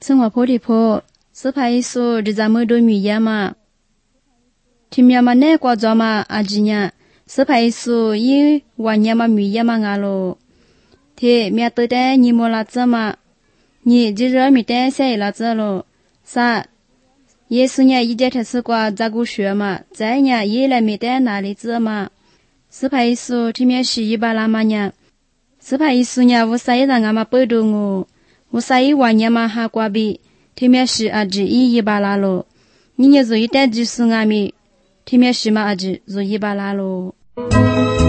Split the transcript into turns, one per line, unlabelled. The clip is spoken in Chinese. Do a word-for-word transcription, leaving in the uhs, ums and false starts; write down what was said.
生活坡地坡斯派苏日咱们都米呀嘛听呀嘛那挂着嘛阿吉呀斯派苏伊晚呀嘛米呀嘛阿罗贴面对的你莫拉这嘛你只热米的谁拉这罗啥耶稣呀一节他是挂咋个学嘛在呀耶来米的哪里这嘛斯派苏听面是一巴拉嘛呀斯派苏呀我啥让俺嘛不懂哦我啥一晚呀嘛哈挂比听面是阿吉一巴拉罗你也做一代就是俺们听面是嘛阿吉做一巴拉罗